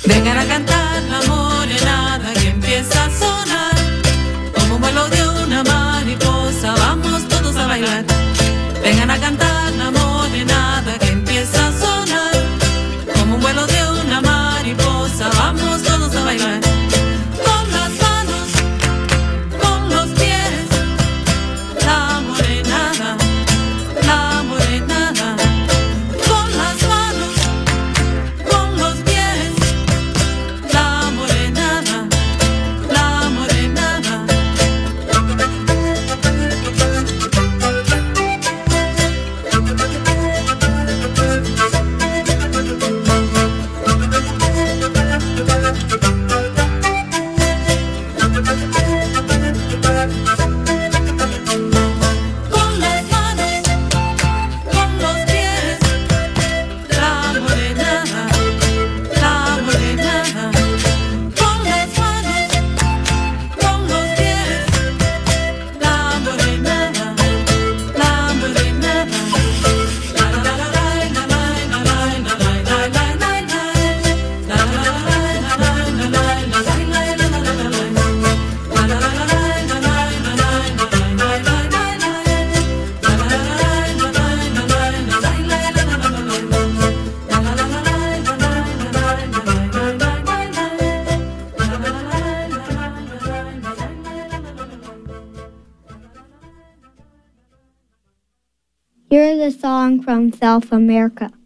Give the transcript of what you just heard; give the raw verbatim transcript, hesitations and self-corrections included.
Vengan a cantar la morenada que empieza a sonar, como un vuelo de una mariposa, vamos todos a bailar. Vengan a cantar la morenada que empieza a sonar, como un vuelo de una mariposa, vamos todos a bailar. Con las manos, con los pies, la morenada, la morenada. Con las manos, con los pies, la morenada, la morenada. Con las manos, con los pies, la morenada, la morenada. Con las manos, con los pies, la morenada, la morenada. La la la la la la la la la la la la la Here is a song from South America.